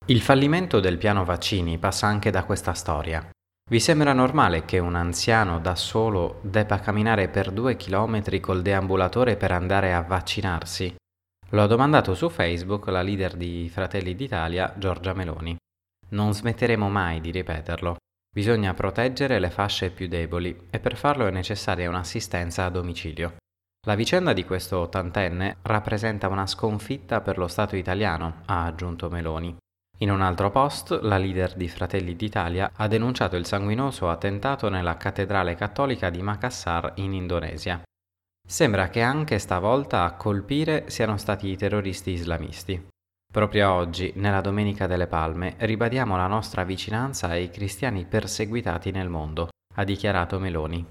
Il fallimento del piano vaccini passa anche da questa storia. Vi sembra normale che un anziano da solo debba camminare per 2 chilometri col deambulatore per andare a vaccinarsi? Lo ha domandato su Facebook la leader di Fratelli d'Italia, Giorgia Meloni. Non smetteremo mai di ripeterlo. Bisogna proteggere le fasce più deboli e per farlo è necessaria un'assistenza a domicilio. La vicenda di questo ottantenne rappresenta una sconfitta per lo Stato italiano, ha aggiunto Meloni. In un altro post, la leader di Fratelli d'Italia ha denunciato il sanguinoso attentato nella cattedrale cattolica di Makassar in Indonesia. Sembra che anche stavolta a colpire siano stati i terroristi islamisti. Proprio oggi, nella Domenica delle Palme, ribadiamo la nostra vicinanza ai cristiani perseguitati nel mondo, ha dichiarato Meloni.